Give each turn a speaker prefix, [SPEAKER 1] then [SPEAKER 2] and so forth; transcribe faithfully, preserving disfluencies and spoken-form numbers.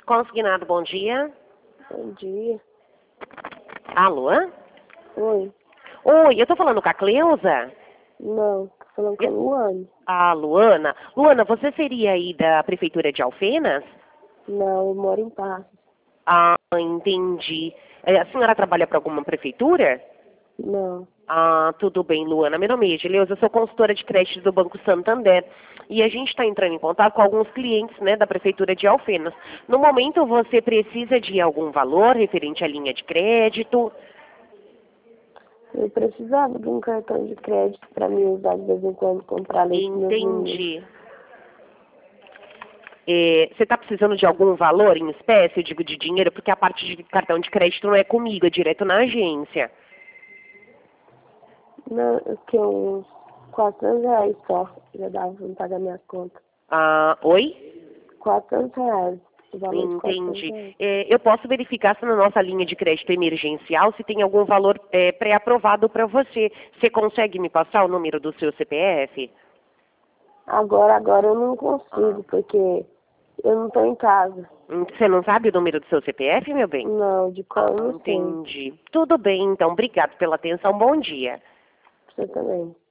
[SPEAKER 1] Consignado, bom dia.
[SPEAKER 2] Bom dia.
[SPEAKER 1] Alô?
[SPEAKER 2] Oi.
[SPEAKER 1] Oi, eu tô falando com a Cleusa?
[SPEAKER 2] Não, tô falando com a Luana.
[SPEAKER 1] Ah, Luana. Luana, você seria aí da Prefeitura de Alfenas?
[SPEAKER 2] Não, eu moro em Passos.
[SPEAKER 1] Ah, entendi. É, A senhora trabalha para alguma prefeitura?
[SPEAKER 2] Não.
[SPEAKER 1] Ah, tudo bem, Luana. Meu nome é Edileuza, eu sou consultora de crédito do Banco Santander. E a gente está entrando em contato com alguns clientes, né, da Prefeitura de Alfenas. No momento, você precisa de algum valor referente à linha de crédito?
[SPEAKER 2] Eu precisava de um cartão de crédito para me usar de vez em quando, comprar leite para meus meninos.
[SPEAKER 1] Entendi. É, você está precisando de algum valor em espécie, eu digo de dinheiro, porque a parte de cartão de crédito não é comigo, é direto na agência.
[SPEAKER 2] Não, eu tenho uns quatrocentos reais só. Já dava para pagar minha conta.
[SPEAKER 1] Ah, oi?
[SPEAKER 2] quatrocentos reais. O valor de quatrocentos
[SPEAKER 1] Entendi.
[SPEAKER 2] reais.
[SPEAKER 1] É, eu posso verificar se na nossa linha de crédito emergencial se tem algum valor é, pré-aprovado para você. Você consegue me passar o número do seu C P F?
[SPEAKER 2] Agora, agora eu não consigo, porque eu não estou em casa.
[SPEAKER 1] Hum, Você não sabe o número do seu C P F, meu bem?
[SPEAKER 2] Não, de cor eu não sei.
[SPEAKER 1] Entendi. Tudo bem, então. Obrigado pela atenção. Bom dia.
[SPEAKER 2] Você também.